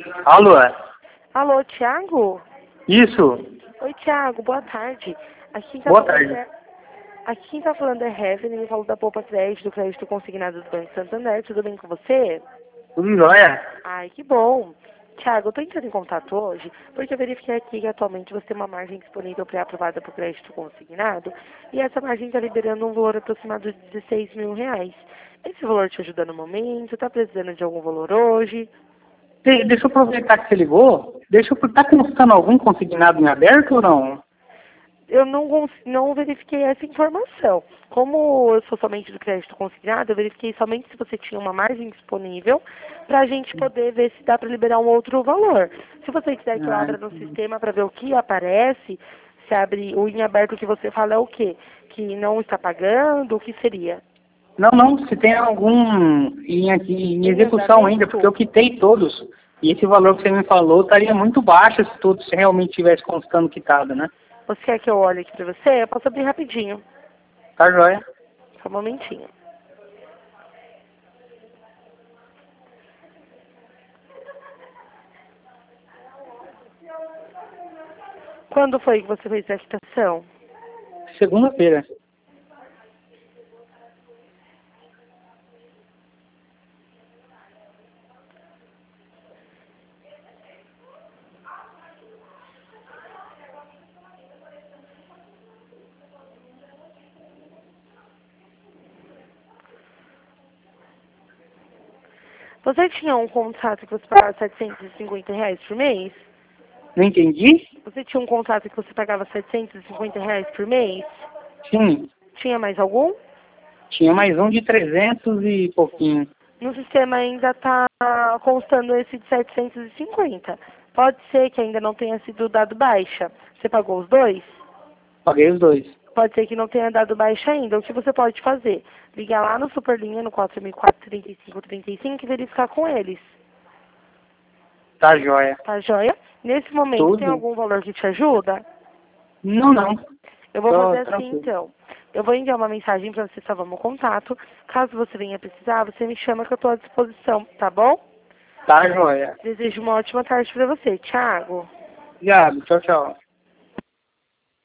Alô? Alô, Thiago? Isso. Oi, Thiago, boa tarde. Aqui quem tá Boa falando tarde. Aqui quem tá falando é Heaven, ele falou da Poupa Crédito, do crédito consignado do Banco Santander. Tudo bem com você? Tudo jóia? Ai, que bom. Thiago, eu tô entrando em contato hoje porque eu verifiquei aqui que atualmente você tem uma margem disponível pré-aprovada para o crédito consignado e essa margem está liberando um valor aproximado de R$ 16.000. Esse valor te ajuda no momento? Tá precisando de algum valor hoje? Deixa eu aproveitar que você ligou. Tá constando algum consignado em aberto ou não? Eu não verifiquei essa informação. Como eu sou somente do crédito consignado, eu verifiquei somente se você tinha uma margem disponível para a gente poder ver se dá para liberar um outro valor. Se você quiser que eu abra no Entendi. sistema para ver o que aparece, se abre o em aberto que você fala é o quê? Que não está pagando, o que seria? Não, se tem algum em Em execução ainda, porque andamento? eu quitei todos. E esse valor que você me falou estaria muito baixo se todos realmente estivesse constando quitado, né? Você quer que eu olhe aqui para você? Eu posso abrir rapidinho. Tá jóia? Só um momentinho. Quando foi que você fez a quitação? Segunda-feira. Você tinha um contrato que você pagava R$ 750 por mês? Não entendi? Você tinha um contrato que você pagava R$ 750 por mês? Sim. Tinha mais algum? Tinha mais um de 300 e pouquinho. No sistema ainda está constando esse de 750. Pode ser que ainda não tenha sido dado baixa. Você pagou os dois? Paguei os dois. Pode ser que não tenha dado baixa ainda. O que você pode fazer? Ligar lá no Superlinha, no 4004-3535 e verificar com eles. Tá jóia. Tá joia? Nesse momento, tem Tudo? algum valor que te ajuda? Não. Eu vou Tô fazer assim, tranquilo. então. Eu vou enviar uma mensagem para você salvar meu contato. Caso você venha precisar, você me chama que eu estou à disposição, tá bom? Tá jóia. Desejo uma ótima tarde para você. Thiago. Obrigado. Tchau, tchau.